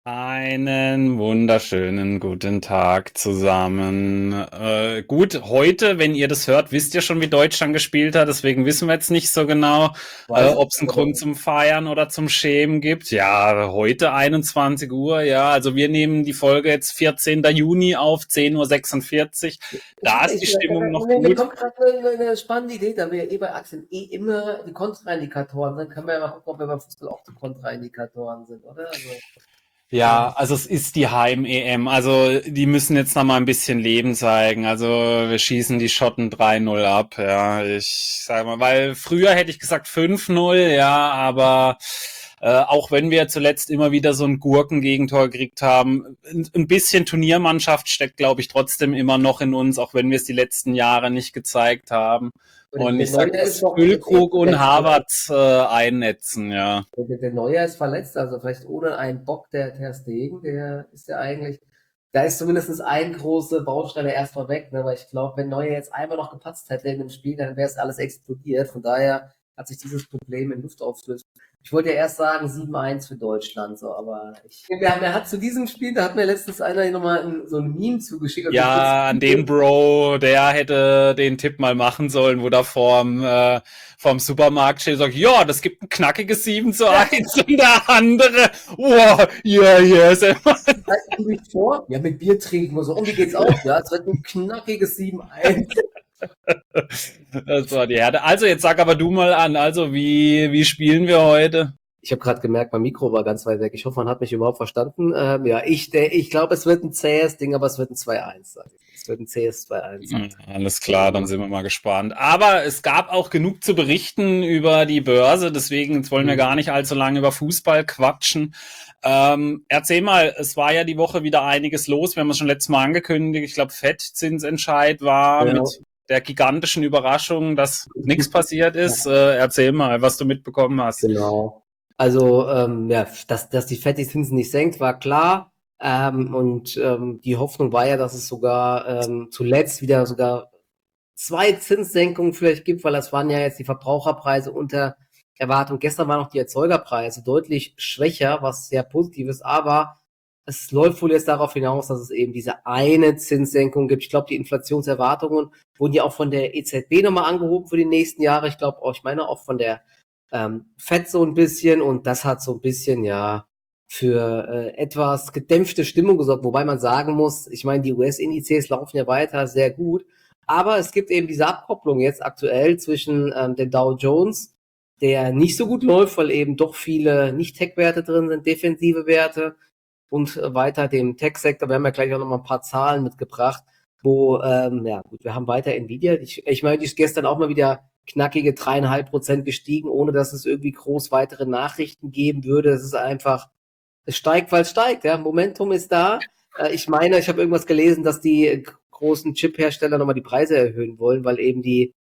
Einen wunderschönen guten Tag zusammen. Gut, heute, wenn ihr das hört, wisst ihr schon, wie Deutschland gespielt hat. Deswegen wissen wir jetzt nicht so genau, Weiß ob ich, es einen Grund aber zum Feiern oder zum Schämen gibt. Ja, heute 21 Uhr. Ja, also wir nehmen die Folge jetzt 14. Juni auf, 10:46 Uhr. Da ist die Stimmung noch mir gut. kommt gerade eine spannende Idee, da wir bei Aktien immer die Kontraindikatoren sind, können wir ja mal gucken, ob wir beim Fußball auch die Kontraindikatoren sind, oder? Also, Ja, ähm, also es ist die Heim-EM. Also die müssen jetzt noch mal ein bisschen Leben zeigen. Also wir schießen die Schotten 3-0 ab. Ja, ich sage mal, weil früher hätte ich gesagt 5-0, ja, aber auch wenn wir zuletzt immer wieder so ein Gurkengegentor gekriegt haben, ein bisschen Turniermannschaft steckt, glaube ich, trotzdem immer noch in uns, auch wenn wir es die letzten Jahre nicht gezeigt haben. Und der ich sag, Neuer ist dass doch jetzt eh Füllkrug und verletzt, oder? Havertz einnetzen, ja. Der Neuer ist verletzt, also vielleicht ohne einen Bock, der Ter Stegen, der ist ja eigentlich, da ist zumindest ein große Baustelle erstmal weg, ne? Weil ich glaube, wenn Neuer jetzt einmal noch gepatzt hätte in dem Spiel, dann wäre es alles explodiert. Von daher hat sich dieses Problem in Luft aufgelöst. Ich wollte ja erst sagen 7-1 für Deutschland, so, aber er hat zu diesem Spiel, da hat mir letztens einer hier nochmal so ein Meme zugeschickt, also ich Ja, an den Bro, der hätte den Tipp mal machen sollen, wo da vorm Supermarkt steht und sagt, ja, das gibt ein knackiges 7:1 und der andere, wow, ja, ja, ist immer. bereiten Sie sich vor, ja, mit Bier trinken und so, und wie geht's aus? Ja, es wird ein knackiges 7-1. Das war die Härte. Also, jetzt sag aber du mal an, also, wie spielen wir heute? Ich habe gerade gemerkt, mein Mikro war ganz weit weg. Ich hoffe, man hat mich überhaupt verstanden. Ja, ich glaube, es wird ein zähes Ding, aber es wird ein 2-1 sein. Es wird ein zähes 2-1. Alles klar, dann sind wir mal gespannt. Aber es gab auch genug zu berichten über die Börse, deswegen jetzt wollen wir gar nicht allzu lange über Fußball quatschen. Erzähl mal, es war ja die Woche wieder einiges los. Wir haben es schon letztes Mal angekündigt. Ich glaube, Fettzinsentscheid war Ja, mit der gigantischen Überraschung, dass nichts passiert ist. Erzähl mal, was du mitbekommen hast. genau. Also, ja, dass die Fed-Zinsen nicht senkt, war klar. Die Hoffnung war ja, dass es sogar zuletzt wieder sogar zwei Zinssenkungen vielleicht gibt, weil das waren ja jetzt die Verbraucherpreise unter Erwartung. Gestern waren noch die Erzeugerpreise deutlich schwächer, was sehr positiv ist, aber es läuft wohl jetzt darauf hinaus, dass es eben diese eine Zinssenkung gibt. Ich glaube, die Inflationserwartungen wurden ja auch von der EZB nochmal angehoben für die nächsten Jahre. Ich glaube, auch, ich meine auch von der Fed so ein bisschen, und das hat so ein bisschen, ja, für etwas gedämpfte Stimmung gesorgt, wobei man sagen muss, ich meine, die US-Indizes laufen ja weiter sehr gut, aber es gibt eben diese Abkopplung jetzt aktuell zwischen dem Dow Jones, der nicht so gut läuft, weil eben doch viele Nicht-Tech-Werte drin sind, defensive Werte, und weiter dem Tech-Sektor. Wir haben ja gleich auch noch mal ein paar Zahlen mitgebracht, wo, ja gut, wir haben weiter Nvidia. Ich meine, die ist gestern auch mal wieder knackige 3,5% gestiegen, ohne dass es irgendwie groß weitere Nachrichten geben würde. Es ist einfach, es steigt, weil es steigt. Ja, Momentum ist da. Ich meine, ich habe irgendwas gelesen, dass die großen Chip-Hersteller nochmal die Preise erhöhen wollen, weil eben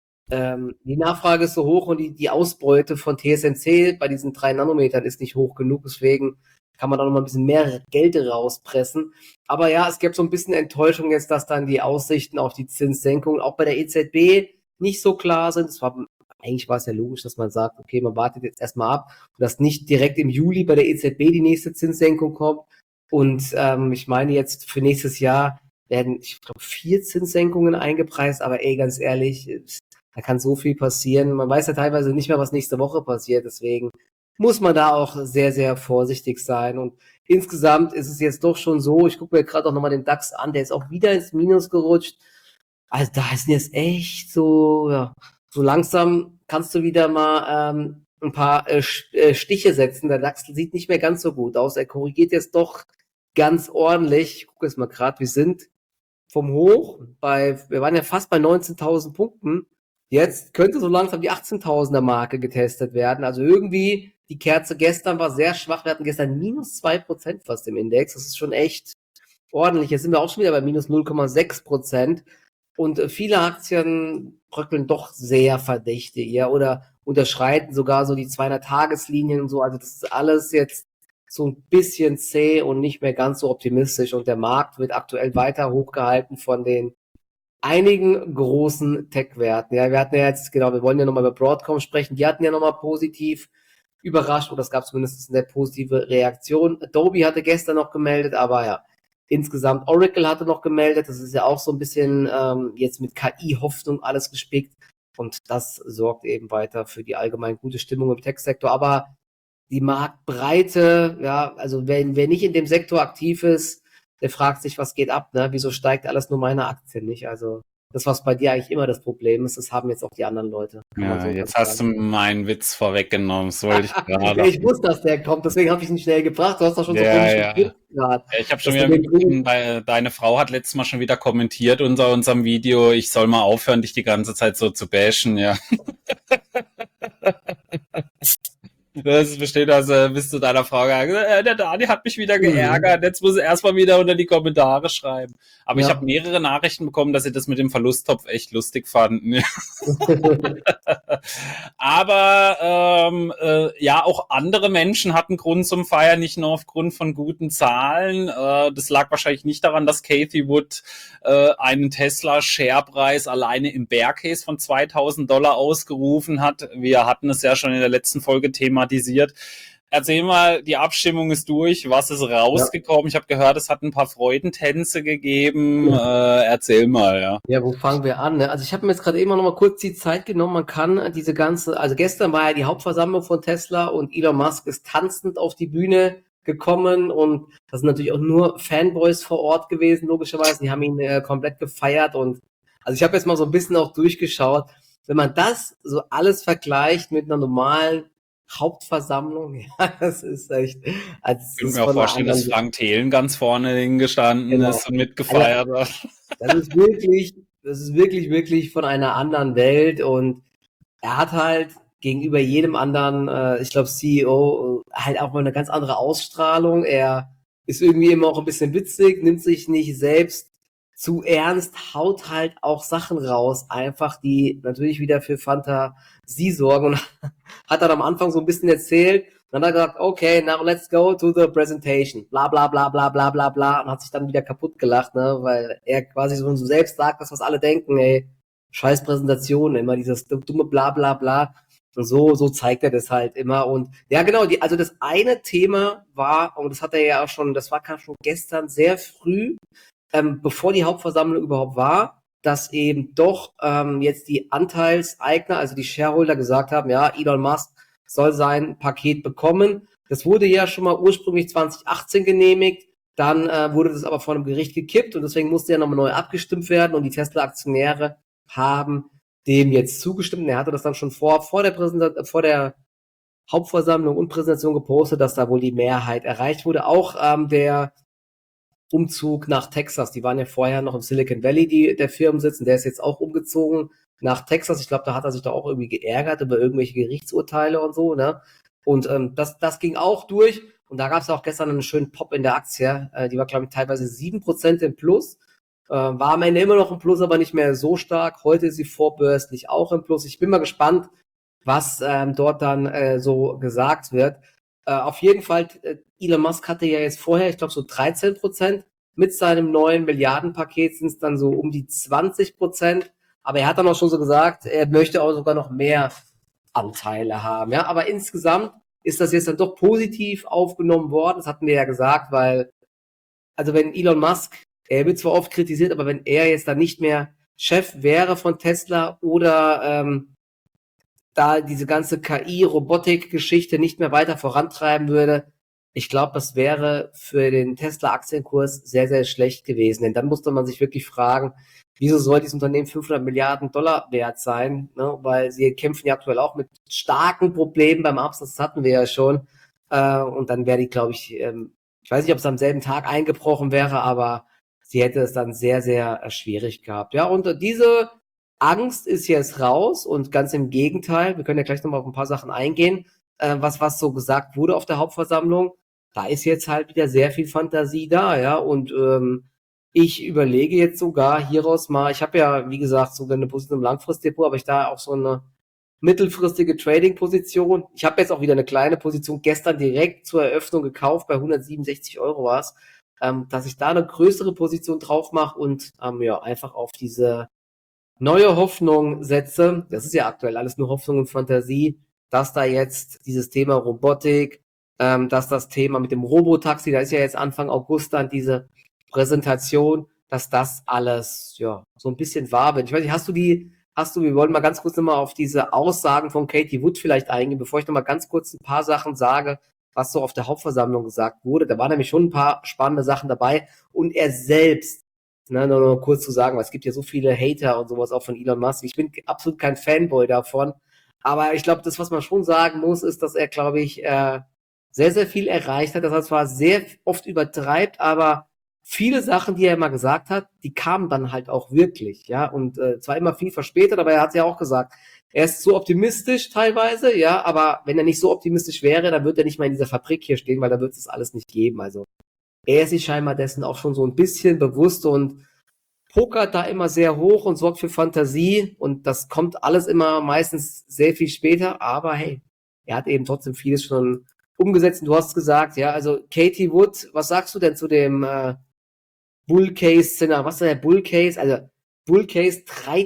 die Nachfrage ist so hoch und die Ausbeute von TSMC bei diesen 3 Nanometern ist nicht hoch genug. Deswegen kann man da noch mal ein bisschen mehr Geld rauspressen. Aber ja, es gibt so ein bisschen Enttäuschung jetzt, dass dann die Aussichten auf die Zinssenkung auch bei der EZB nicht so klar sind. Eigentlich war es ja logisch, dass man sagt, okay, man wartet jetzt erstmal ab, dass nicht direkt im Juli bei der EZB die nächste Zinssenkung kommt. Und ich meine, jetzt für nächstes Jahr werden, ich glaube, 4 Zinssenkungen eingepreist, aber ey, ganz ehrlich, da kann so viel passieren. Man weiß ja teilweise nicht mehr, was nächste Woche passiert. Deswegen muss man da auch sehr, sehr vorsichtig sein. Und insgesamt ist es jetzt doch schon so, ich gucke mir gerade auch nochmal den DAX an, der ist auch wieder ins Minus gerutscht. Also da ist jetzt echt so, ja, so langsam kannst du wieder mal ein paar Stiche setzen. Der DAX sieht nicht mehr ganz so gut aus. Er korrigiert jetzt doch ganz ordentlich. Ich gucke jetzt mal gerade, wir sind vom Hoch wir waren ja fast bei 19.000 Punkten. Jetzt könnte so langsam die 18.000er Marke getestet werden. Also irgendwie, die Kerze gestern war sehr schwach. Wir hatten gestern minus 2% fast im Index. Das ist schon echt ordentlich. Jetzt sind wir auch schon wieder bei minus 0,6%. Und viele Aktien bröckeln doch sehr verdächtig, ja, oder unterschreiten sogar so die 200-Tageslinien und so. Also das ist alles jetzt so ein bisschen zäh und nicht mehr ganz so optimistisch. Und der Markt wird aktuell weiter hochgehalten von den einigen großen Tech-Werten. Ja, wir hatten ja jetzt, genau, wir wollen ja nochmal über Broadcom sprechen. Die hatten ja nochmal positiv überrascht oder es gab zumindest eine positive Reaktion. Adobe hatte gestern noch gemeldet, aber ja, insgesamt Oracle hatte noch gemeldet. Das ist ja auch so ein bisschen jetzt mit KI-Hoffnung alles gespickt und das sorgt eben weiter für die allgemein gute Stimmung im Tech-Sektor. Aber die Marktbreite, ja, also wer nicht in dem Sektor aktiv ist, der fragt sich, was geht ab, ne? Wieso steigt alles nur meine Aktien nicht? Also das, was bei dir eigentlich immer das Problem ist, das haben jetzt auch die anderen Leute, kann man Ja, so jetzt ganz hast du sagen. meinen Witz vorweggenommen. Das wollte ich Ja, gerade. ich wusste, dass der kommt, deswegen habe ich ihn schnell gebracht. Du hast doch schon so Ja, komisch ja. geguckt gerade, Ja, ich habe schon dass du wieder den mitbekommen, bringen. deine Frau hat letztes Mal schon wieder kommentiert unter unserem Video, ich soll mal aufhören, dich die ganze Zeit so zu bashen, ja. Das besteht also, bist du deiner Frau gesagt, der Dani hat mich wieder Mhm. geärgert, jetzt muss er erstmal wieder unter die Kommentare schreiben. Aber ich habe Ja. mehrere Nachrichten bekommen, dass sie das mit dem Verlusttopf echt lustig fanden. Aber ja, auch andere Menschen hatten Grund zum Feiern, nicht nur aufgrund von guten Zahlen. Das lag wahrscheinlich nicht daran, dass Cathie Wood einen Tesla-Sharepreis alleine im Bear Case von $2.000 ausgerufen hat. Wir hatten es ja schon in der letzten Folge thematisiert. Erzähl mal, die Abstimmung ist durch. Was ist Ja. rausgekommen? Ich habe gehört, es hat ein paar Freudentänze gegeben. Erzähl mal, ja. Ja, wo fangen wir an? Ne? Also ich habe mir jetzt gerade eben noch mal kurz die Zeit genommen. Man kann diese ganze, also gestern war ja die Hauptversammlung von Tesla und Elon Musk ist tanzend auf die Bühne gekommen und das sind natürlich auch nur Fanboys vor Ort gewesen, logischerweise. Die haben ihn komplett gefeiert und also ich habe jetzt mal so ein bisschen auch durchgeschaut. Wenn man das so alles vergleicht mit einer normalen Hauptversammlung, ja, das ist echt, also Ich es könnte ist mir auch von einer vorstellen, dass anderen, Frank Thelen ganz vorne hingestanden genau. ist und Also mitgefeiert hat. das ist wirklich, wirklich von einer anderen Welt und er hat halt gegenüber jedem anderen, ich glaube CEO, halt auch mal eine ganz andere Ausstrahlung. Er ist irgendwie immer auch ein bisschen witzig, nimmt sich nicht selbst zu ernst, haut halt auch Sachen raus, einfach die natürlich wieder für Fantasie sorgen und hat dann am Anfang so ein bisschen erzählt. Dann hat er gesagt, okay, now let's go to the presentation. Bla bla bla bla bla bla bla und hat sich dann wieder kaputt gelacht, ne, weil er quasi so selbst sagt, das, was alle denken, ey, scheiß Präsentation, immer dieses dumme bla bla bla. Und so zeigt er das halt immer. Und ja, genau, also das eine Thema war, und das hat er ja auch schon, das war schon gestern sehr früh, bevor die Hauptversammlung überhaupt war, dass eben doch jetzt die Anteilseigner, also die Shareholder gesagt haben, ja, Elon Musk soll sein Paket bekommen. Das wurde ja schon mal ursprünglich 2018 genehmigt, dann wurde das aber vor einem Gericht gekippt und deswegen musste ja nochmal neu abgestimmt werden und die Tesla-Aktionäre haben dem jetzt zugestimmt. Er hatte das dann schon vor der Hauptversammlung und Präsentation gepostet, dass da wohl die Mehrheit erreicht wurde. Auch der Umzug nach Texas. Die waren ja vorher noch im Silicon Valley, der Firmensitz, und der ist jetzt auch umgezogen nach Texas. Ich glaube, da hat er sich da auch irgendwie geärgert über irgendwelche Gerichtsurteile und so, ne? Und das ging auch durch. Und da gab es auch gestern einen schönen Pop in der Aktie. Die war, glaube ich, teilweise 7% im Plus. War am Ende immer noch im Plus, aber nicht mehr so stark. Heute ist sie vorbörslich auch im Plus. Ich bin mal gespannt, was dort dann so gesagt wird. Auf jeden Fall, Elon Musk hatte ja jetzt vorher, ich glaube, so 13%. Mit seinem neuen Milliardenpaket sind es dann so um die 20%. Aber er hat dann auch schon so gesagt, er möchte auch sogar noch mehr Anteile haben. Ja, aber insgesamt ist das jetzt dann doch positiv aufgenommen worden. Das hatten wir ja gesagt, weil, also wenn Elon Musk, er wird zwar oft kritisiert, aber wenn er jetzt dann nicht mehr Chef wäre von Tesla oder da diese ganze KI-Robotik-Geschichte nicht mehr weiter vorantreiben würde, ich glaube, das wäre für den Tesla-Aktienkurs sehr, sehr schlecht gewesen. Denn dann musste man sich wirklich fragen, wieso soll dieses Unternehmen 500 Milliarden Dollar wert sein? Ne? Weil sie kämpfen ja aktuell auch mit starken Problemen beim Absatz, das hatten wir ja schon. Und dann wäre die, glaube ich weiß nicht, ob es am selben Tag eingebrochen wäre, aber sie hätte es dann sehr, sehr schwierig gehabt. Ja, und diese Angst ist jetzt raus und ganz im Gegenteil, wir können ja gleich nochmal auf ein paar Sachen eingehen, was so gesagt wurde auf der Hauptversammlung. Da ist jetzt halt wieder sehr viel Fantasie da, ja, und ich überlege jetzt sogar hieraus mal, ich habe ja, wie gesagt, sogar eine Position im Langfristdepot, aber ich da auch so eine mittelfristige Trading-Position. Ich habe jetzt auch wieder eine kleine Position gestern direkt zur Eröffnung gekauft, bei 167 Euro war es, dass ich da eine größere Position drauf mache und ja, einfach auf diese neue Hoffnung setze. Das ist ja aktuell alles nur Hoffnung und Fantasie, dass da jetzt dieses Thema Robotik, dass das Thema mit dem Robotaxi, da ist ja jetzt Anfang August dann diese Präsentation, dass das alles, ja, so ein bisschen wahr wird. Ich weiß nicht, wir wollen mal ganz kurz nochmal auf diese Aussagen von Katie Wood vielleicht eingehen, bevor ich nochmal ganz kurz ein paar Sachen sage, was so auf der Hauptversammlung gesagt wurde. Da waren nämlich schon ein paar spannende Sachen dabei und er selbst, ne, nur noch kurz zu sagen, weil es gibt ja so viele Hater und sowas auch von Elon Musk. Ich bin absolut kein Fanboy davon, aber ich glaube, das, was man schon sagen muss, ist, dass er, glaube ich, sehr, sehr viel erreicht hat, dass er zwar sehr oft übertreibt, aber viele Sachen, die er immer gesagt hat, die kamen dann halt auch wirklich, ja, und zwar immer viel verspätet, aber er hat ja auch gesagt, er ist so optimistisch teilweise, ja, aber wenn er nicht so optimistisch wäre, dann würde er nicht mal in dieser Fabrik hier stehen, weil da wird es alles nicht geben, also er ist sich scheinbar dessen auch schon so ein bisschen bewusst und pokert da immer sehr hoch und sorgt für Fantasie und das kommt alles immer meistens sehr viel später, aber hey, er hat eben trotzdem vieles schon umgesetzt und du hast gesagt, ja, also Katie Wood, was sagst du denn zu dem Bull Case Szenario? Was ist der Bull Case? Also Bull Case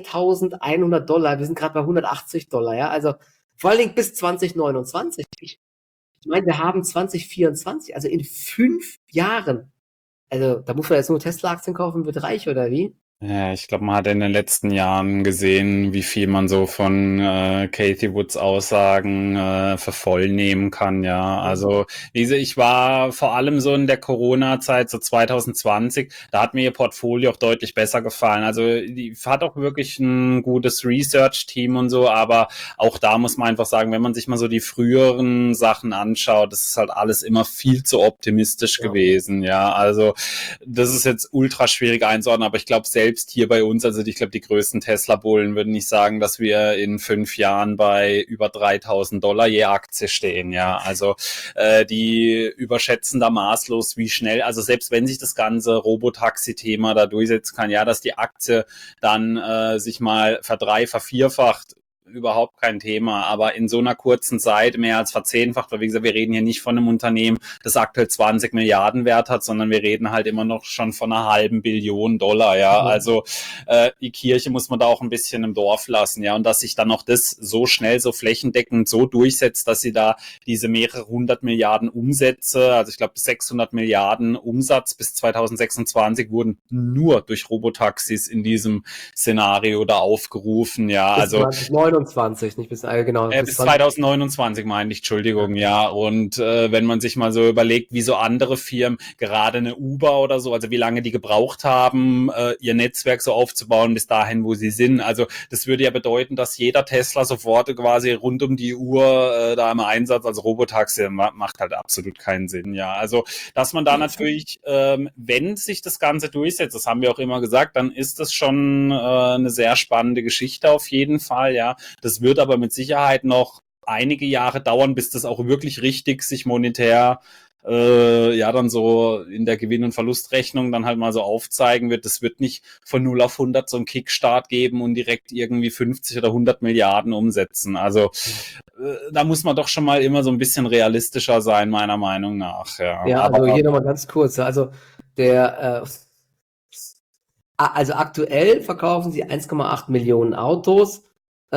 $3.100, wir sind gerade bei $180, ja, also vor allen Dingen bis 2029. Ich meine, wir haben 2024, also in 5 Jahren. Also da muss man jetzt nur Tesla-Aktien kaufen, wird reich oder wie? Ja, ich glaube, man hat in den letzten Jahren gesehen, wie viel man so von Katie Woods Aussagen für voll nehmen kann, ja. Also, ich war vor allem so in der Corona-Zeit, so 2020, da hat mir ihr Portfolio auch deutlich besser gefallen. Also, die hat auch wirklich ein gutes Research-Team und so, aber auch da muss man einfach sagen, wenn man sich mal so die früheren Sachen anschaut, das ist halt alles immer viel zu optimistisch gewesen, ja. Also, das ist jetzt ultra schwierig einzuordnen, aber ich glaube, selbst hier bei uns, also ich glaube, die größten Tesla-Bullen würden nicht sagen, dass wir in 5 Jahren bei über $3.000 je Aktie stehen, ja. Also die überschätzen da maßlos, wie schnell, also selbst wenn sich das ganze Robotaxi-Thema da durchsetzen kann, ja, dass die Aktie dann sich mal vervierfacht, überhaupt kein Thema, aber in so einer kurzen Zeit mehr als verzehnfacht, weil wie gesagt, wir reden hier nicht von einem Unternehmen, das aktuell 20 Milliarden Wert hat, sondern wir reden halt immer noch schon von einer halben Billion Dollar, ja, also die Kirche muss man da auch ein bisschen im Dorf lassen, ja, und dass sich dann noch das so schnell, so flächendeckend so durchsetzt, dass sie da diese mehrere hundert Milliarden Umsätze, also ich glaube 600 Milliarden Umsatz bis 2026 wurden nur durch Robotaxis in diesem Szenario da aufgerufen, ja, Bis also 2029, nicht bis, genau, bis 2029 meine ich, Entschuldigung, ja. Und wenn man sich mal so überlegt, wie so andere Firmen, gerade eine Uber oder so, also wie lange die gebraucht haben, ihr Netzwerk so aufzubauen bis dahin, wo sie sind. Also das würde ja bedeuten, dass jeder Tesla sofort quasi rund um die Uhr da im Einsatz als Robotaxi macht halt absolut keinen Sinn, ja. Also dass man da natürlich, wenn sich das Ganze durchsetzt, das haben wir auch immer gesagt, dann ist das schon eine sehr spannende Geschichte auf jeden Fall, ja. Das wird aber mit Sicherheit noch einige Jahre dauern, bis das auch wirklich richtig sich monetär ja dann so in der Gewinn- und Verlustrechnung dann halt mal so aufzeigen wird. Das wird nicht von 0 auf 100 so einen Kickstart geben und direkt irgendwie 50 oder 100 Milliarden umsetzen. Also da muss man doch schon mal immer so ein bisschen realistischer sein, meiner Meinung nach. Ja, Ja, aber also hier nochmal ganz kurz. Also der, also aktuell verkaufen sie 1,8 Millionen Autos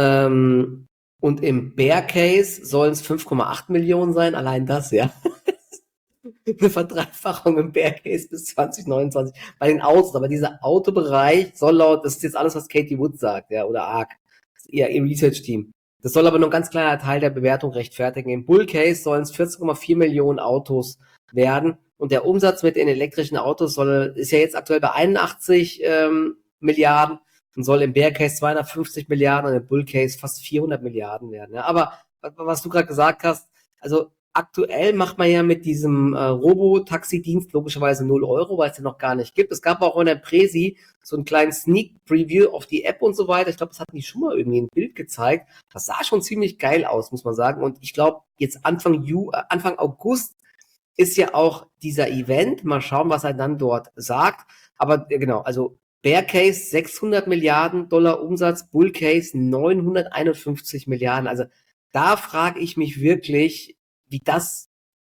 und im Bear Case sollen es 5,8 Millionen sein. Allein das, ja. Eine Verdreifachung im Bear Case bis 2029 bei den Autos. Aber dieser Autobereich soll laut, das ist jetzt alles, was Katie Wood sagt, ja, oder ARC, ihr Research-Team. Das soll aber nur ein ganz kleiner Teil der Bewertung rechtfertigen. Im Bull Case sollen es 14,4 Millionen Autos werden und der Umsatz mit den elektrischen Autos ist ja jetzt aktuell bei 81 Milliarden und soll im Bear Case 250 Milliarden und im Bull Case fast 400 Milliarden werden. Ja. Aber was du gerade gesagt hast, also aktuell macht man ja mit diesem Robo-Taxi-Dienst logischerweise 0 Euro, weil es den noch gar nicht gibt. Es gab auch in der Präsi so einen kleinen Sneak-Preview auf die App und so weiter. Ich glaube, das hatten die schon mal irgendwie ein Bild gezeigt. Das sah schon ziemlich geil aus, muss man sagen. Und ich glaube, jetzt Anfang August ist ja auch dieser Event. Mal schauen, was er dann dort sagt. Aber genau, also Bear Case 600 Milliarden Dollar Umsatz, Bull Case 951 Milliarden. Also da frage ich mich wirklich, wie das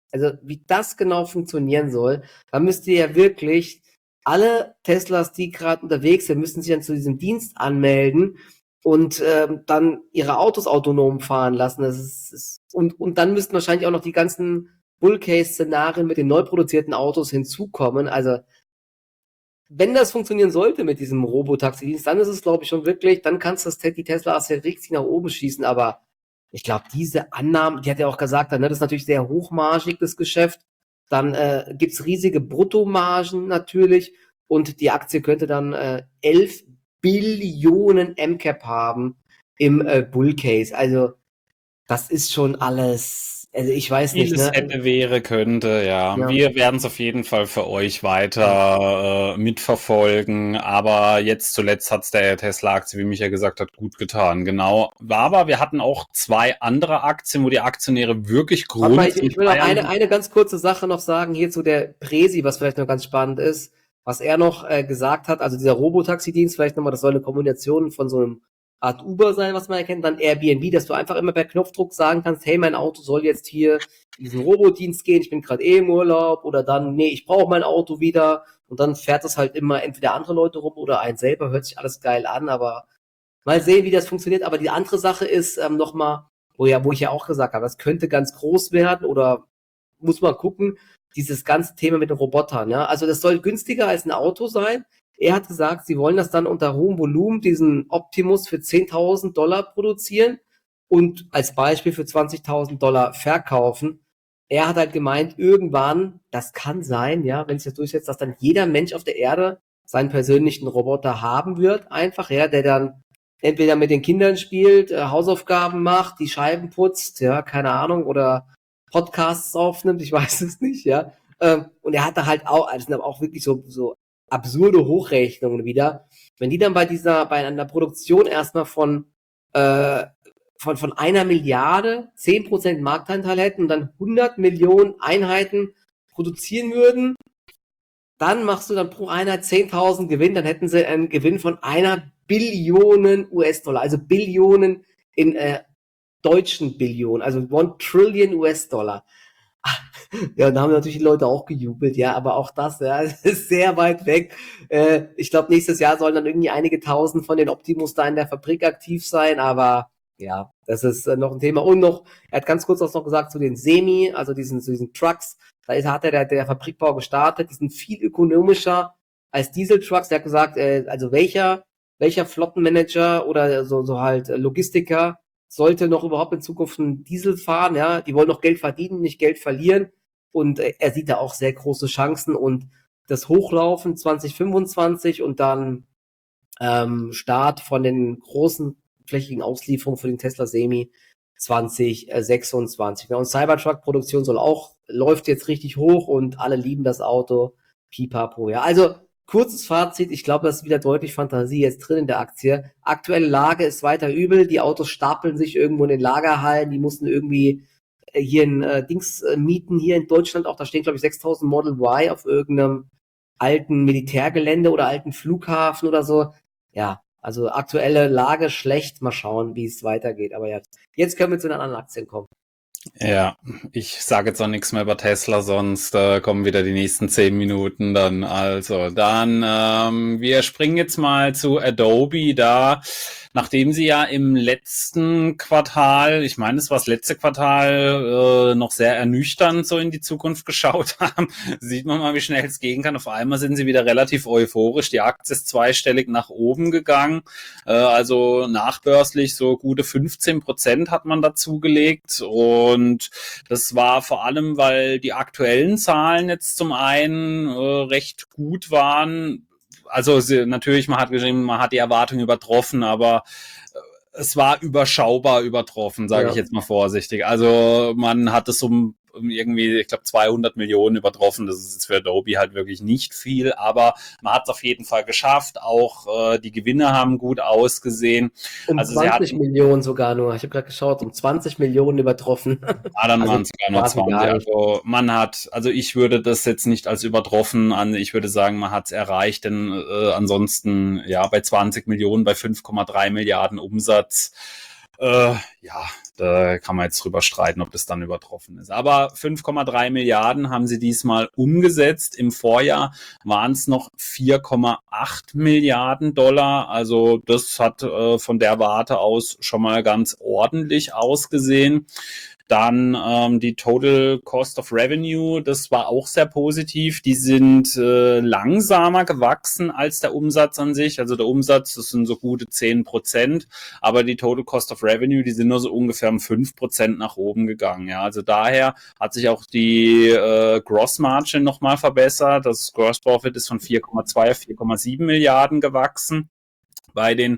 genau funktionieren soll. Da müsst ihr ja wirklich alle Teslas, die gerade unterwegs sind, müssen sich dann zu diesem Dienst anmelden und dann ihre Autos autonom fahren lassen. Und dann müssten wahrscheinlich auch noch die ganzen Bull-Case-Szenarien mit den neu produzierten Autos hinzukommen. Also wenn das funktionieren sollte mit diesem Robotaxi-Dienst, dann ist es, glaube ich, schon wirklich, dann kannst du die Tesla-Aktie richtig nach oben schießen. Aber ich glaube, diese Annahmen, die hat ja auch gesagt, ne, das ist natürlich sehr hochmargig, das Geschäft. Dann gibt's riesige Bruttomargen natürlich und die Aktie könnte dann 11 Billionen MCAP haben im Bull-Case. Also das ist schon alles, also ich weiß nicht, Vieles ne? hätte, wäre, könnte, ja. Ja. Wir werden es auf jeden Fall für euch weiter mitverfolgen, aber jetzt zuletzt hat's der Tesla-Aktie, wie Micha gesagt hat, gut getan. Genau. Aber wir hatten auch 2 andere Aktien, wo die Aktionäre wirklich Warte mal, Grund zum ich will noch Feiern. eine ganz kurze Sache noch sagen, hier zu der Presi, was vielleicht noch ganz spannend ist, was er noch gesagt hat, also dieser Robotaxi-Dienst, vielleicht nochmal, das soll eine Kombination von so einem Art Uber sein, was man erkennt, dann Airbnb, dass du einfach immer per Knopfdruck sagen kannst, hey, mein Auto soll jetzt hier in diesen Robodienst gehen, ich bin gerade im Urlaub, oder dann, nee, ich brauche mein Auto wieder, und dann fährt es halt immer entweder andere Leute rum oder ein selber, hört sich alles geil an, aber mal sehen, wie das funktioniert. Aber die andere Sache ist nochmal, wo ich ja auch gesagt habe, das könnte ganz groß werden oder muss man gucken, dieses ganze Thema mit den Robotern. Ja? Also das soll günstiger als ein Auto sein. Er hat gesagt, sie wollen das dann unter hohem Volumen, diesen Optimus für $10.000 produzieren und als Beispiel für $20.000 verkaufen. Er hat halt gemeint, irgendwann, das kann sein, ja, wenn sich das durchsetzt, dass dann jeder Mensch auf der Erde seinen persönlichen Roboter haben wird, einfach, ja, der dann entweder mit den Kindern spielt, Hausaufgaben macht, die Scheiben putzt, ja, keine Ahnung, oder Podcasts aufnimmt, ich weiß es nicht, ja. Und er hatte halt auch, also das sind aber auch wirklich so absurde Hochrechnungen wieder. Wenn die dann bei einer Produktion erstmal von 1 Milliarde 10% Marktanteil hätten und dann 100 Millionen Einheiten produzieren würden, dann machst du dann pro Einheit 10.000 Gewinn, dann hätten sie einen Gewinn von 1 Billion US-Dollar, also Billionen in deutschen Billionen, also 1 Trillion US-Dollar. Ja, und da haben natürlich die Leute auch gejubelt, ja, aber auch das, ja, ist sehr weit weg. Ich glaube, nächstes Jahr sollen dann irgendwie einige tausend von den Optimus da in der Fabrik aktiv sein, aber ja, das ist noch ein Thema. Und noch, er hat ganz kurz was noch gesagt zu den Semi, also diesen Trucks, hat der Fabrikbau gestartet, die sind viel ökonomischer als Dieseltrucks. Der hat gesagt, also welcher Flottenmanager oder so halt Logistiker sollte noch überhaupt in Zukunft einen Diesel fahren, ja, die wollen noch Geld verdienen, nicht Geld verlieren, und er sieht da auch sehr große Chancen und das Hochlaufen 2025 und dann Start von den großen flächigen Auslieferungen für den Tesla Semi 2026. Ja, und Cybertruck-Produktion läuft jetzt richtig hoch und alle lieben das Auto. Pipapo, ja. Also, kurzes Fazit, ich glaube, das ist wieder deutlich Fantasie jetzt drin in der Aktie. Aktuelle Lage ist weiter übel, die Autos stapeln sich irgendwo in den Lagerhallen, die mussten irgendwie hier ein Dings mieten, hier in Deutschland auch, da stehen, glaube ich, 6.000 Model Y auf irgendeinem alten Militärgelände oder alten Flughafen oder so. Ja, also aktuelle Lage schlecht, mal schauen, wie es weitergeht. Aber ja, jetzt können wir zu den anderen Aktien kommen. Ja, ich sage jetzt auch nichts mehr über Tesla, sonst kommen wieder die nächsten 10 Minuten dann. Also dann, wir springen jetzt mal zu Adobe da. Nachdem sie ja im letzten Quartal, ich meine, es war das letzte Quartal, noch sehr ernüchternd so in die Zukunft geschaut haben, sieht man mal, wie schnell es gehen kann. Auf einmal sind sie wieder relativ euphorisch. Die Aktie ist zweistellig nach oben gegangen. Also nachbörslich so gute 15% hat man dazugelegt. Und das war vor allem, weil die aktuellen Zahlen jetzt zum einen recht gut waren. Also natürlich, man hat geschrieben, man hat die Erwartungen übertroffen, aber es war überschaubar übertroffen, sage ich jetzt mal vorsichtig. Also man hat es irgendwie, ich glaube, 200 Millionen übertroffen. Das ist jetzt für Adobe halt wirklich nicht viel, aber man hat es auf jeden Fall geschafft. Auch die Gewinne haben gut ausgesehen. Um also 20 Millionen sogar nur. Ich habe gerade geschaut, um 20 Millionen übertroffen. Dann waren es sogar nur 20. Also ich würde das jetzt nicht als übertroffen an, ich würde sagen, man hat es erreicht, denn ansonsten, ja, bei 20 Millionen, bei 5,3 Milliarden Umsatz, Ja, da kann man jetzt drüber streiten, ob das dann übertroffen ist. Aber 5,3 Milliarden haben sie diesmal umgesetzt. Im Vorjahr waren es noch 4,8 Milliarden Dollar. Also das hat von der Warte aus schon mal ganz ordentlich ausgesehen. Dann die Total Cost of Revenue, das war auch sehr positiv. Die sind langsamer gewachsen als der Umsatz an sich. Also der Umsatz, das sind so gute 10%, aber die Total Cost of Revenue, die sind nur so ungefähr um 5% nach oben gegangen. Ja, also daher hat sich auch die Gross Margin nochmal verbessert. Das Gross Profit ist von 4,2 auf 4,7 Milliarden gewachsen. Bei den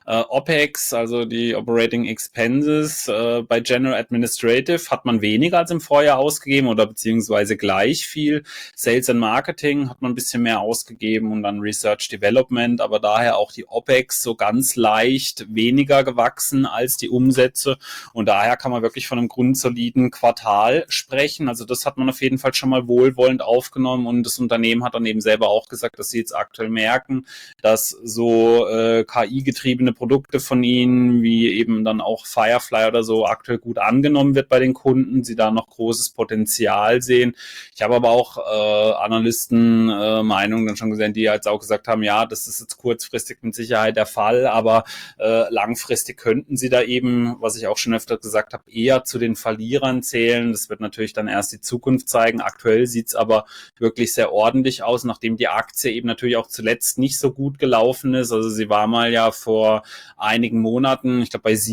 OPEX, also die Operating Expenses, bei General Administrative hat man weniger als im Vorjahr ausgegeben oder beziehungsweise gleich viel. Sales and Marketing hat man ein bisschen mehr ausgegeben und dann Research Development, aber daher auch die OPEX so ganz leicht weniger gewachsen als die Umsätze und daher kann man wirklich von einem grundsoliden Quartal sprechen. Also das hat man auf jeden Fall schon mal wohlwollend aufgenommen und das Unternehmen hat dann eben selber auch gesagt, dass sie jetzt aktuell merken, dass so KI-getriebene Produkte von ihnen, wie eben dann auch Firefly oder so, aktuell gut angenommen wird bei den Kunden, sie da noch großes Potenzial sehen. Ich habe aber auch Analysten Meinungen dann schon gesehen, die jetzt auch gesagt haben, ja, das ist jetzt kurzfristig mit Sicherheit der Fall, aber langfristig könnten sie da eben, was ich auch schon öfter gesagt habe, eher zu den Verlierern zählen. Das wird natürlich dann erst die Zukunft zeigen. Aktuell sieht's aber wirklich sehr ordentlich aus, nachdem die Aktie eben natürlich auch zuletzt nicht so gut gelaufen ist. Also sie war mal ja vor einigen Monaten, ich glaube bei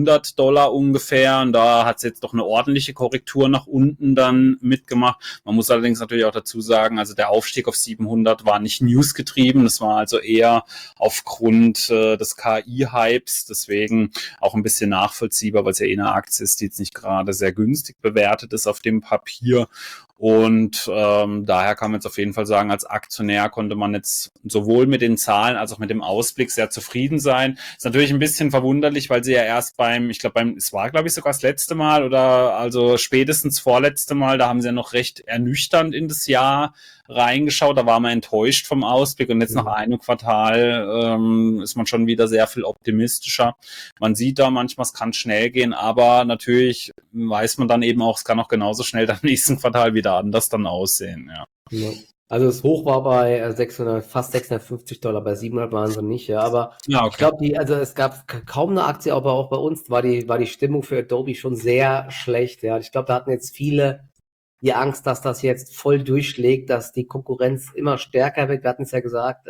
$700 ungefähr und da hat es jetzt doch eine ordentliche Korrektur nach unten dann mitgemacht. Man muss allerdings natürlich auch dazu sagen, also der Aufstieg auf 700 war nicht newsgetrieben, das war also eher aufgrund des KI-Hypes, deswegen auch ein bisschen nachvollziehbar, weil es ja eh eine Aktie ist, die jetzt nicht gerade sehr günstig bewertet ist auf dem Papier. Und daher kann man jetzt auf jeden Fall sagen, als Aktionär konnte man jetzt sowohl mit den Zahlen als auch mit dem Ausblick sehr zufrieden sein. Ist natürlich ein bisschen verwunderlich, weil sie ja erst es war glaube ich sogar das letzte Mal oder also spätestens vorletzte Mal, da haben sie ja noch recht ernüchternd in das Jahr reingeschaut, da war man enttäuscht vom Ausblick und jetzt nach einem Quartal ist man schon wieder sehr viel optimistischer. Man sieht da manchmal, es kann schnell gehen, aber natürlich weiß man dann eben auch, es kann auch genauso schnell dann im nächsten Quartal wieder anders dann aussehen. Ja. Ja. Also das Hoch war bei fast $650, bei 700 waren sie nicht, ja, aber Ja, ich glaube, also es gab kaum eine Aktie, aber auch bei uns war die Stimmung für Adobe schon sehr schlecht, ja. Ich glaube, da hatten jetzt viele die Angst, dass das jetzt voll durchschlägt, dass die Konkurrenz immer stärker wird. Wir hatten es ja gesagt,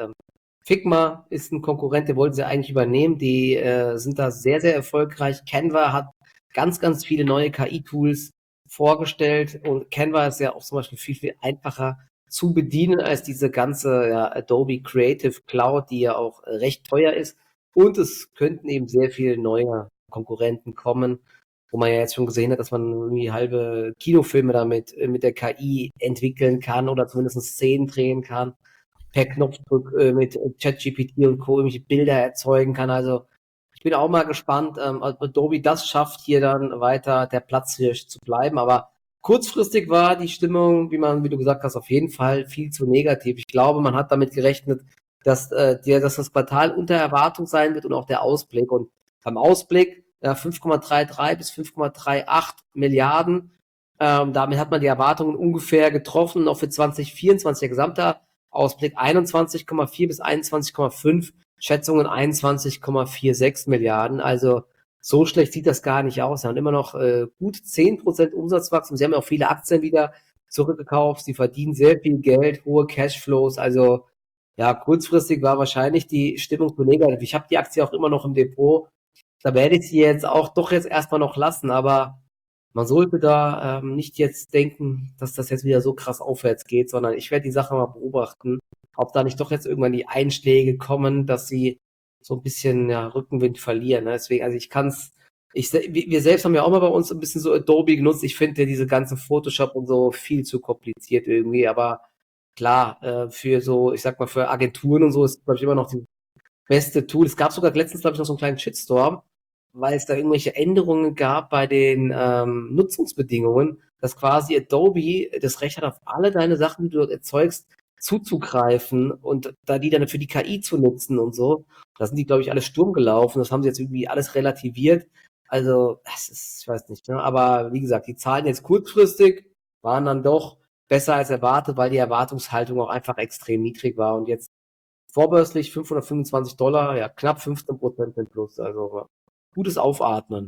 Figma ist ein Konkurrent, den wollten sie eigentlich übernehmen. Die sind da sehr, sehr erfolgreich. Canva hat ganz, ganz viele neue KI-Tools vorgestellt und Canva ist ja auch zum Beispiel viel, viel einfacher zu bedienen als diese ganze Adobe Creative Cloud, die ja auch recht teuer ist. Und es könnten eben sehr viele neue Konkurrenten kommen, wo man ja jetzt schon gesehen hat, dass man irgendwie halbe Kinofilme damit mit der KI entwickeln kann oder zumindest Szenen drehen kann, per Knopfdruck mit ChatGPT und Co. irgendwelche Bilder erzeugen kann. Also ich bin auch mal gespannt, ob Adobe das schafft, hier dann weiter der Platzhirsch zu bleiben. Aber kurzfristig war die Stimmung, wie du gesagt hast, auf jeden Fall viel zu negativ. Ich glaube, man hat damit gerechnet, dass das Quartal unter Erwartung sein wird und auch der Ausblick. Und beim Ausblick 5,33 bis 5,38 Milliarden. Damit hat man die Erwartungen ungefähr getroffen. Auch für 2024 der gesamte Ausblick 21,4 bis 21,5. Schätzungen 21,46 Milliarden. Also so schlecht sieht das gar nicht aus. Sie haben immer noch gut 10% Umsatzwachstum. Sie haben ja auch viele Aktien wieder zurückgekauft. Sie verdienen sehr viel Geld, hohe Cashflows. Also ja, kurzfristig war wahrscheinlich die Stimmung zu negativ. Ich habe die Aktie auch immer noch im Depot. Da werde ich sie jetzt auch doch jetzt erstmal noch lassen. Aber man sollte da nicht jetzt denken, dass das jetzt wieder so krass aufwärts geht, sondern ich werde die Sache mal beobachten, ob da nicht doch jetzt irgendwann die Einschläge kommen, dass sie so ein bisschen Rückenwind verlieren. Ne? Deswegen, also wir selbst haben ja auch mal bei uns ein bisschen so Adobe genutzt. Ich finde ja diese ganzen Photoshop und so viel zu kompliziert irgendwie, aber klar, für so, ich sag mal, für Agenturen und so ist, glaube ich, immer noch die beste Tool. Es gab sogar letztens, glaube ich, noch so einen kleinen Shitstorm, weil es da irgendwelche Änderungen gab bei den Nutzungsbedingungen, dass quasi Adobe das Recht hat, auf alle deine Sachen, die du dort erzeugst, zuzugreifen und da die dann für die KI zu nutzen und so. Da sind die, glaube ich, alle Sturm gelaufen. Das haben sie jetzt irgendwie alles relativiert. Also, ich weiß nicht, ne? Aber wie gesagt, die Zahlen jetzt kurzfristig waren dann doch besser als erwartet, weil die Erwartungshaltung auch einfach extrem niedrig war und jetzt vorbörslich $525, ja, knapp 15% im Plus, also gutes Aufatmen.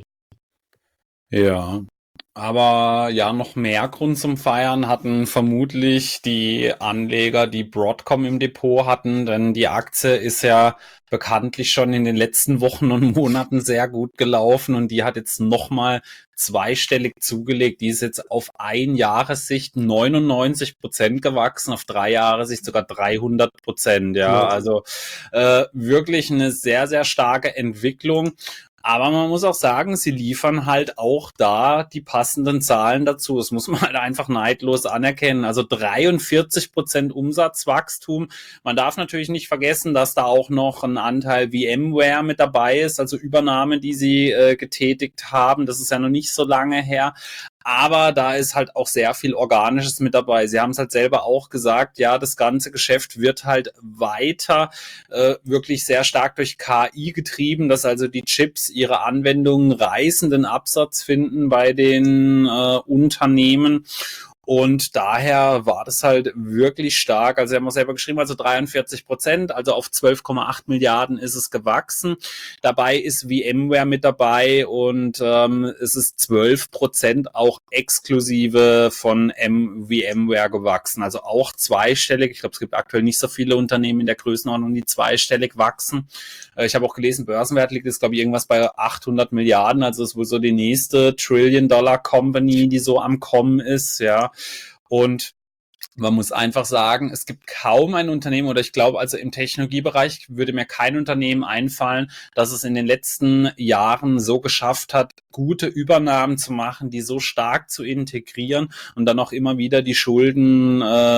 Ja. Aber ja, noch mehr Grund zum Feiern hatten vermutlich die Anleger, die Broadcom im Depot hatten, denn die Aktie ist ja bekanntlich schon in den letzten Wochen und Monaten sehr gut gelaufen und die hat jetzt nochmal zweistellig zugelegt. Die ist jetzt auf 1 Jahressicht 99% gewachsen, auf 3 Jahressicht sogar 300%. Ja, Ja. also wirklich eine sehr, sehr starke Entwicklung. Aber man muss auch sagen, sie liefern halt auch da die passenden Zahlen dazu. Das muss man halt einfach neidlos anerkennen. Also 43% Umsatzwachstum. Man darf natürlich nicht vergessen, dass da auch noch ein Anteil VMware mit dabei ist, also Übernahme, die sie getätigt haben. Das ist ja noch nicht so lange her. Aber da ist halt auch sehr viel Organisches mit dabei. Sie haben es halt selber auch gesagt, ja, das ganze Geschäft wird halt weiter wirklich sehr stark durch KI getrieben, dass also die Chips ihre Anwendungen reißenden Absatz finden bei den Unternehmen. Und daher war das halt wirklich stark. Also, wir haben auch selber geschrieben, also 43%, also auf 12,8 Milliarden ist es gewachsen. Dabei ist VMware mit dabei und es ist 12% auch exklusive von VMware gewachsen. Also auch zweistellig. Ich glaube, es gibt aktuell nicht so viele Unternehmen in der Größenordnung, die zweistellig wachsen. Ich habe auch gelesen, Börsenwert liegt jetzt, glaube ich, irgendwas bei 800 Milliarden. Also es ist wohl so die nächste Trillion-Dollar-Company, die so am Kommen ist, ja. Und man muss einfach sagen, es gibt kaum ein Unternehmen oder ich glaube, also im Technologiebereich würde mir kein Unternehmen einfallen, das es in den letzten Jahren so geschafft hat, gute Übernahmen zu machen, die so stark zu integrieren und dann auch immer wieder die Schulden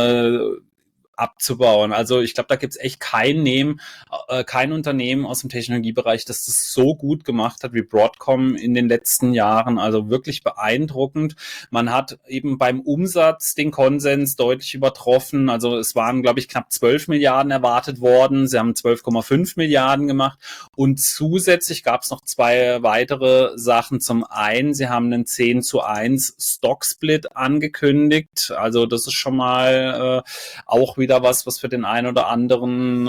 abzubauen. Also ich glaube, da gibt's echt kein Unternehmen aus dem Technologiebereich, das das so gut gemacht hat wie Broadcom in den letzten Jahren. Also wirklich beeindruckend. Man hat eben beim Umsatz den Konsens deutlich übertroffen. Also es waren, glaube ich, knapp 12 Milliarden erwartet worden. Sie haben 12,5 Milliarden gemacht. Und zusätzlich gab es noch zwei weitere Sachen. Zum einen, sie haben einen 10:1 Stock-Split angekündigt. Also das ist schon mal auch wieder was für den einen oder anderen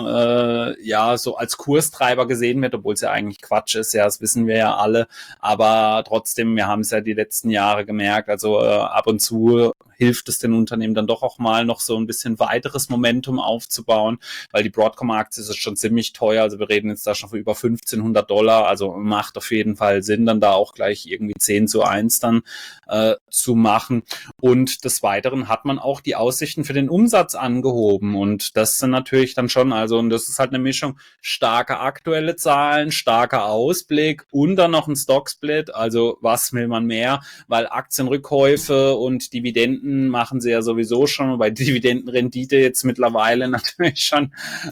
ja so als Kurstreiber gesehen wird, obwohl es ja eigentlich Quatsch ist, ja, das wissen wir ja alle, aber trotzdem, wir haben es ja die letzten Jahre gemerkt, also ab und zu hilft es den Unternehmen dann doch auch mal noch so ein bisschen weiteres Momentum aufzubauen, weil die Broadcom-Aktie ist schon ziemlich teuer, also wir reden jetzt da schon von über $1.500, also macht auf jeden Fall Sinn, dann da auch gleich irgendwie 10:1 dann zu machen. Und des Weiteren hat man auch die Aussichten für den Umsatz angehoben und das sind natürlich dann schon, also und das ist halt eine Mischung starke aktuelle Zahlen, starker Ausblick und dann noch ein Stock-Split, also was will man mehr, weil Aktienrückkäufe und Dividenden machen sie ja sowieso schon, wobei Dividendenrendite jetzt mittlerweile natürlich schon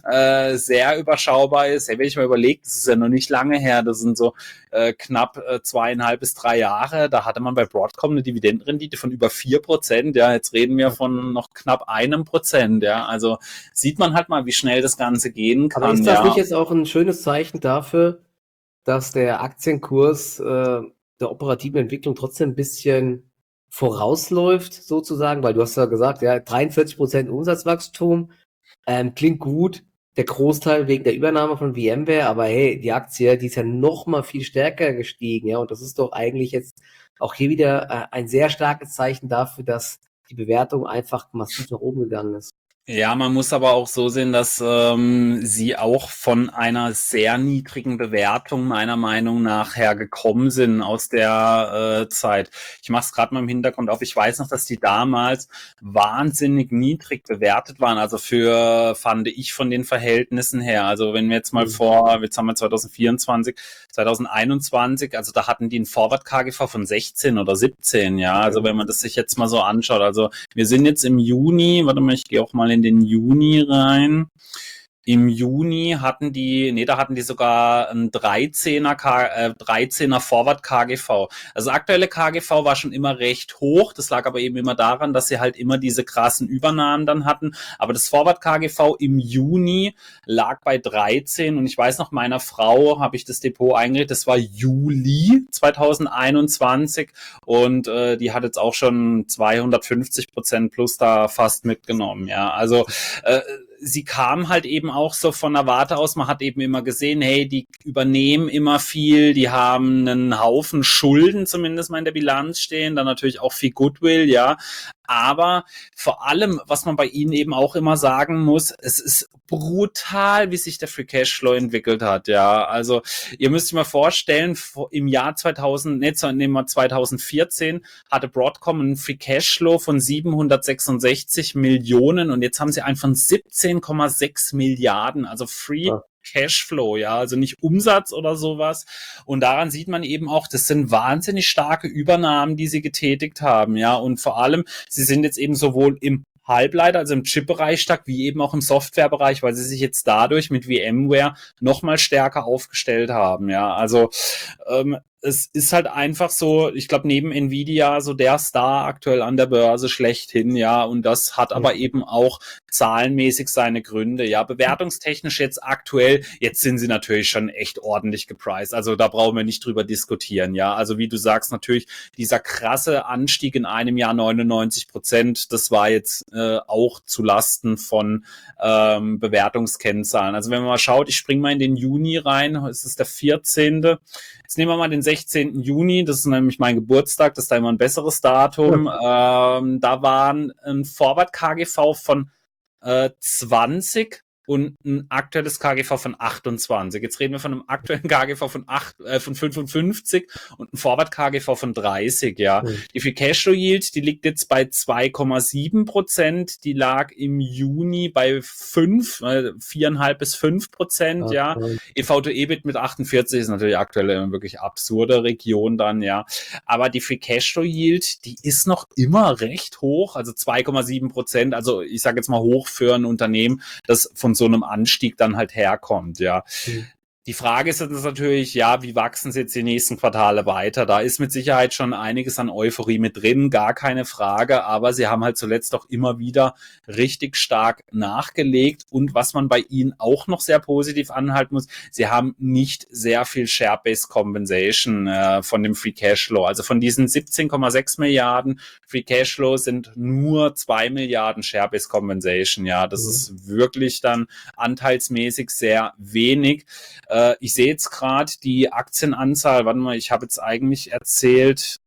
sehr überschaubar ist. Hey, wenn ich mal überlege, das ist ja noch nicht lange her, das sind so knapp 2,5 bis 3 Jahre, da hatte man bei Broadcom eine Dividendenrendite von über 4%, ja, jetzt reden wir von noch knapp 1%, ja, also sieht man halt mal, wie schnell das Ganze gehen kann. Aber ist das ja. nicht jetzt auch ein schönes Zeichen dafür, dass der Aktienkurs der operativen Entwicklung trotzdem ein bisschen vorausläuft, sozusagen? Weil du hast ja gesagt, ja, 43% Umsatzwachstum, klingt gut. Der Großteil wegen der Übernahme von VMware, aber hey, die Aktie, die ist ja noch mal viel stärker gestiegen, ja, und das ist doch eigentlich jetzt auch hier wieder ein sehr starkes Zeichen dafür, dass die Bewertung einfach massiv nach oben gegangen ist. Ja, man muss aber auch so sehen, dass sie auch von einer sehr niedrigen Bewertung meiner Meinung nach hergekommen sind aus der Zeit. Ich mache es gerade mal im Hintergrund auf. Ich weiß noch, dass die damals wahnsinnig niedrig bewertet waren. Also fand ich von den Verhältnissen her. Also wenn wir jetzt mal jetzt haben wir 2024, 2021, also da hatten die einen Forward KGV von 16 oder 17, ja. Also wenn man das sich jetzt mal so anschaut. Also wir sind jetzt im Juni, warte mal, ich gehe auch mal in den Juni rein. Im Juni da hatten die sogar ein 13er Forward KGV. Also aktuelle KGV war schon immer recht hoch. Das lag aber eben immer daran, dass sie halt immer diese krassen Übernahmen dann hatten. Aber das Forward KGV im Juni lag bei 13 und ich weiß noch, meiner Frau habe ich das Depot eingerichtet. Das war Juli 2021 und die hat jetzt auch schon 250% plus da fast mitgenommen. Ja, also sie kam halt eben auch so von der Warte aus, man hat eben immer gesehen, hey, die übernehmen immer viel, die haben einen Haufen Schulden zumindest mal in der Bilanz stehen, dann natürlich auch viel Goodwill, ja, aber vor allem, was man bei ihnen eben auch immer sagen muss, es ist brutal, wie sich der Free Cashflow entwickelt hat, ja, also ihr müsst euch mal vorstellen, im Jahr 2014 hatte Broadcom einen Free Cashflow von 766 Millionen und jetzt haben sie einen von 17,6 Milliarden, also Free Ja. Cashflow, ja, also nicht Umsatz oder sowas. Und daran sieht man eben auch, das sind wahnsinnig starke Übernahmen, die sie getätigt haben, ja, und vor allem, sie sind jetzt eben sowohl im Halbleiter, also im Chip-Bereich stark, wie eben auch im Software-Bereich, weil sie sich jetzt dadurch mit VMware nochmal stärker aufgestellt haben, ja, also es ist halt einfach so, ich glaube, neben Nvidia so der Star aktuell an der Börse schlechthin, ja, und das hat aber eben auch zahlenmäßig seine Gründe, ja, bewertungstechnisch jetzt aktuell, jetzt sind sie natürlich schon echt ordentlich gepriced, also da brauchen wir nicht drüber diskutieren, ja, also wie du sagst, natürlich dieser krasse Anstieg in einem Jahr 99%, das war jetzt auch zu Lasten von Bewertungskennzahlen, also wenn man mal schaut, ich springe mal in den Juni rein, es ist der 14. Jetzt nehmen wir mal den 16. Juni, das ist nämlich mein Geburtstag, das ist da immer ein besseres Datum. Da waren ein Forward KGV von 20 und ein aktuelles KGV von 28. Jetzt reden wir von einem aktuellen KGV von 55 und einem Forward KGV von 30, ja. Die Free Cashflow Yield, die liegt jetzt bei 2,7%, die lag im Juni bei 4,5 bis 5%, ja. EV to EBIT mit 48 ist natürlich aktuell eine wirklich absurde Region dann, ja. Aber die Free Cashflow Yield, die ist noch immer recht hoch, also 2,7%, also ich sage jetzt mal hoch für ein Unternehmen, das von so einem Anstieg dann halt herkommt, ja. Die Frage ist jetzt natürlich, ja, wie wachsen sie jetzt die nächsten Quartale weiter? Da ist mit Sicherheit schon einiges an Euphorie mit drin, gar keine Frage, aber sie haben halt zuletzt auch immer wieder richtig stark nachgelegt und was man bei ihnen auch noch sehr positiv anhalten muss, sie haben nicht sehr viel Share-Based Compensation von dem Free Cashflow. Also von diesen 17,6 Milliarden Free Cashflow sind nur 2 Milliarden Share-Based Compensation, ja, das ist wirklich dann anteilsmäßig sehr wenig. Ich sehe jetzt gerade die Aktienanzahl, warte mal, ich habe jetzt eigentlich erzählt,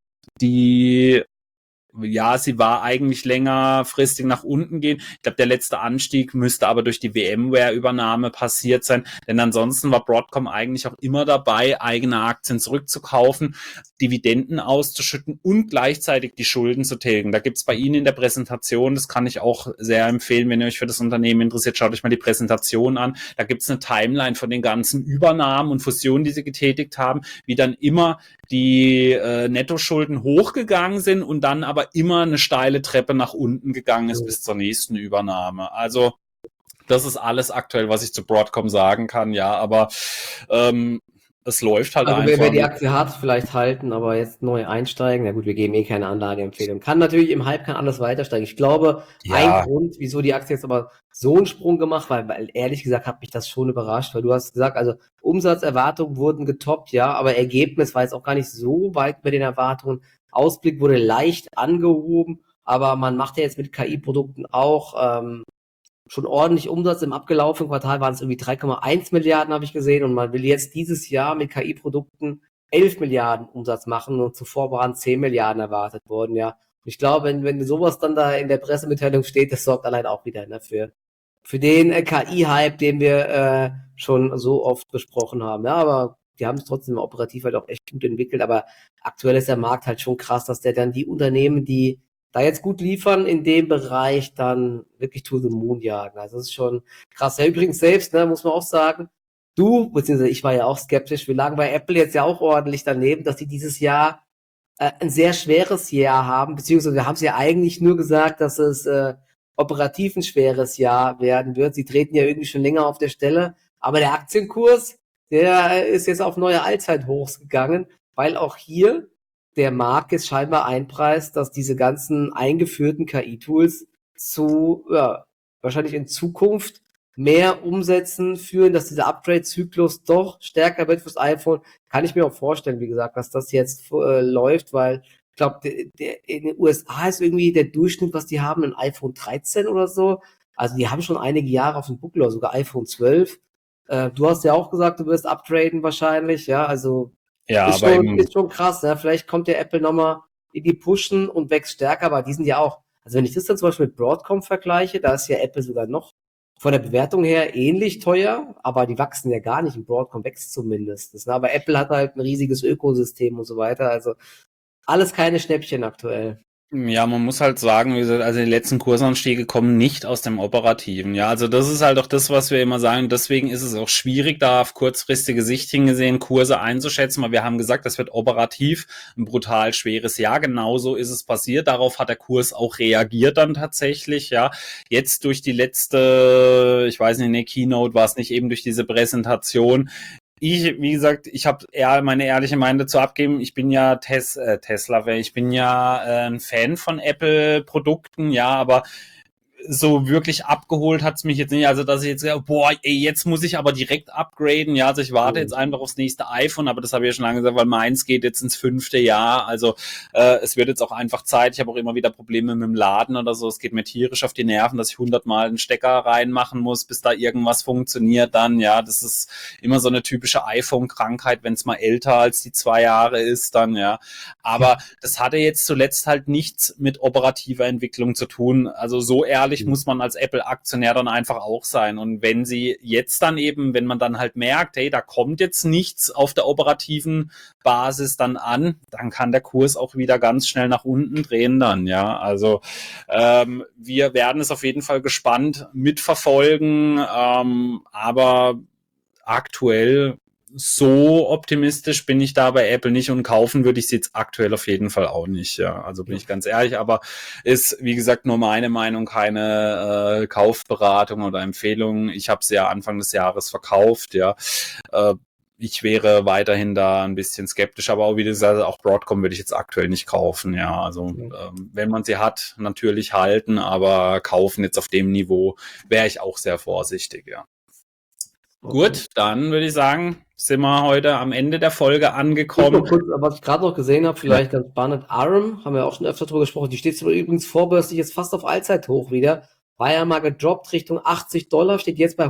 sie war eigentlich längerfristig nach unten gehen. Ich glaube, der letzte Anstieg müsste aber durch die VMware-Übernahme passiert sein, denn ansonsten war Broadcom eigentlich auch immer dabei, eigene Aktien zurückzukaufen, Dividenden auszuschütten und gleichzeitig die Schulden zu tilgen. Da gibt's bei Ihnen in der Präsentation, das kann ich auch sehr empfehlen, wenn ihr euch für das Unternehmen interessiert, schaut euch mal die Präsentation an. Da gibt's eine Timeline von den ganzen Übernahmen und Fusionen, die sie getätigt haben, wie dann immer die Nettoschulden hochgegangen sind und dann aber immer eine steile Treppe nach unten gegangen ist bis zur nächsten Übernahme. Also das ist alles aktuell, was ich zu Broadcom sagen kann, ja, aber es läuft halt Also einfach. wer die Aktie hat, vielleicht halten, aber jetzt neu einsteigen. Na gut, wir geben keine Anlageempfehlung. Kann natürlich im Hype kann alles weiter steigen. Ich glaube, ein Grund, wieso die Aktie jetzt aber so einen Sprung gemacht, weil ehrlich gesagt hat mich das schon überrascht, weil du hast gesagt, also Umsatzerwartungen wurden getoppt, ja, aber Ergebnis war jetzt auch gar nicht so weit mit den Erwartungen. Ausblick wurde leicht angehoben, aber man macht ja jetzt mit KI-Produkten auch schon ordentlich Umsatz. Im abgelaufenen Quartal waren es irgendwie 3,1 Milliarden, habe ich gesehen. Und man will jetzt dieses Jahr mit KI-Produkten 11 Milliarden Umsatz machen und zuvor waren 10 Milliarden erwartet worden, ja. Und ich glaube, wenn sowas dann da in der Pressemitteilung steht, das sorgt allein auch wieder für den KI-Hype, den wir schon so oft besprochen haben. Ja, aber die haben es trotzdem operativ halt auch echt gut entwickelt. Aber aktuell ist der Markt halt schon krass, dass der dann die Unternehmen, die da jetzt gut liefern, in dem Bereich dann wirklich to the moon jagen. Also das ist schon krass. Ja, übrigens selbst, ne, muss man auch sagen, beziehungsweise ich war ja auch skeptisch, wir lagen bei Apple jetzt ja auch ordentlich daneben, dass die dieses Jahr ein sehr schweres Jahr haben, beziehungsweise wir haben es ja eigentlich nur gesagt, dass es operativ ein schweres Jahr werden wird. Sie treten ja irgendwie schon länger auf der Stelle, aber der Aktienkurs, der ist jetzt auf neue Allzeithochs gegangen, weil auch hier der Markt jetzt scheinbar einpreist, dass diese ganzen eingeführten KI-Tools wahrscheinlich in Zukunft mehr Umsätzen führen, dass dieser Upgrade-Zyklus doch stärker wird fürs iPhone. Kann ich mir auch vorstellen, wie gesagt, dass das jetzt läuft, weil ich glaube, in den USA ist irgendwie der Durchschnitt, was die haben, ein iPhone 13 oder so. Also die haben schon einige Jahre auf dem Buckel, oder sogar iPhone 12. Du hast ja auch gesagt, du wirst upgraden wahrscheinlich, ja, also Ja, ist schon krass, ja. Vielleicht kommt der Apple nochmal in die Pushen und wächst stärker, aber die sind ja auch, also wenn ich das dann zum Beispiel mit Broadcom vergleiche, da ist ja Apple sogar noch von der Bewertung her ähnlich teuer, aber die wachsen ja gar nicht und Broadcom wächst zumindest. Aber Apple hat halt ein riesiges Ökosystem und so weiter, also alles keine Schnäppchen aktuell. Ja, man muss halt sagen, also die letzten Kursanstiege kommen nicht aus dem Operativen. Ja, also das ist halt auch das, was wir immer sagen. Deswegen ist es auch schwierig, da auf kurzfristige Sicht hingesehen Kurse einzuschätzen, weil wir haben gesagt, das wird operativ ein brutal schweres Jahr. Genauso ist es passiert. Darauf hat der Kurs auch reagiert dann tatsächlich. Ja, jetzt durch die letzte, ich weiß nicht, in der Keynote war es nicht eben durch diese Präsentation. Wie gesagt, ich habe eher meine ehrliche Meinung dazu abgeben. Ich bin ja Tesla, ich bin ja ein Fan von Apple-Produkten, ja, aber so wirklich abgeholt hat's mich jetzt nicht. Also, dass ich jetzt, jetzt muss ich aber direkt upgraden. Ja, also ich warte jetzt einfach aufs nächste iPhone, aber das habe ich ja schon lange gesagt, weil meins geht jetzt ins 5. Jahr. Also, es wird jetzt auch einfach Zeit. Ich habe auch immer wieder Probleme mit dem Laden oder so. Es geht mir tierisch auf die Nerven, dass ich 100-mal einen Stecker reinmachen muss, bis da irgendwas funktioniert dann. Ja, das ist immer so eine typische iPhone-Krankheit, wenn es mal älter als die 2 Jahre ist dann, ja. Aber das hatte jetzt zuletzt halt nichts mit operativer Entwicklung zu tun. Also so ehrlich muss man als Apple-Aktionär dann einfach auch sein. Und wenn sie jetzt dann eben, wenn man dann halt merkt, hey, da kommt jetzt nichts auf der operativen Basis dann an, dann kann der Kurs auch wieder ganz schnell nach unten drehen dann, ja. Also wir werden es auf jeden Fall gespannt mitverfolgen, aber aktuell so optimistisch bin ich da bei Apple nicht und kaufen würde ich es jetzt aktuell auf jeden Fall auch nicht, ja. Also bin ich ganz ehrlich, aber ist, wie gesagt, nur meine Meinung, keine Kaufberatung oder Empfehlung. Ich habe es ja Anfang des Jahres verkauft, ja. Ich wäre weiterhin da ein bisschen skeptisch, aber auch wie gesagt, auch Broadcom würde ich jetzt aktuell nicht kaufen, ja. Also wenn man sie hat, natürlich halten, aber kaufen jetzt auf dem Niveau wäre ich auch sehr vorsichtig, ja. Okay. Gut, dann würde ich sagen, sind wir heute am Ende der Folge angekommen. Kurz, was ich gerade noch gesehen habe, vielleicht ganz spannend, ARM, haben wir auch schon öfter drüber gesprochen, die steht übrigens vorbörslich jetzt fast auf Allzeithoch wieder, war ja mal gedroppt Richtung $80, steht jetzt bei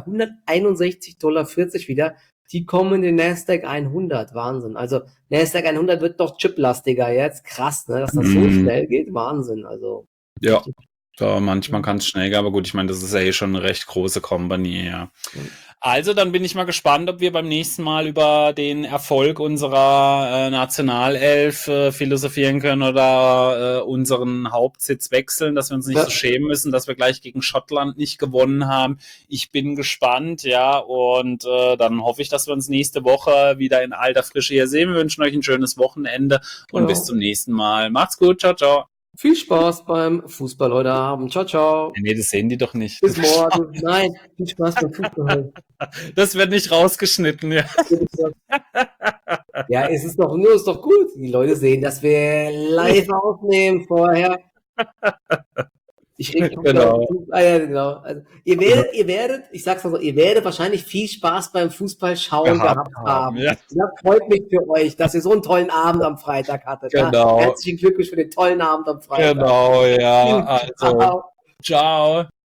$161,40 wieder, die kommen in den Nasdaq 100, Wahnsinn, also Nasdaq 100 wird doch chiplastiger jetzt, krass, ne, dass das so schnell geht, Wahnsinn, also. Ja. So, manchmal kann es schnell gehen, aber gut, ich meine, das ist ja eh schon eine recht große Company, ja. Also, dann bin ich mal gespannt, ob wir beim nächsten Mal über den Erfolg unserer Nationalelf philosophieren können oder unseren Hauptsitz wechseln, dass wir uns nicht so schämen müssen, dass wir gleich gegen Schottland nicht gewonnen haben. Ich bin gespannt, ja, und dann hoffe ich, dass wir uns nächste Woche wieder in alter Frische hier sehen. Wir wünschen euch ein schönes Wochenende und bis zum nächsten Mal. Macht's gut, ciao, ciao. Viel Spaß beim Fußball heute Abend. Ciao, ciao. Nee, das sehen die doch nicht. Bis morgen. Nein, viel Spaß beim Fußball. Das wird nicht rausgeschnitten, ja. Ja, es ist doch gut. Die Leute sehen, dass wir live aufnehmen vorher. Ich rede genau. Genau. Also, ihr werdet, ich sag's mal so, ihr werdet wahrscheinlich viel Spaß beim Fußball schauen gehabt haben. Ja. Das freut mich für euch, dass ihr so einen tollen Abend am Freitag hattet. Genau. Herzlichen Glückwunsch für den tollen Abend am Freitag. Genau, ja. Also, ciao.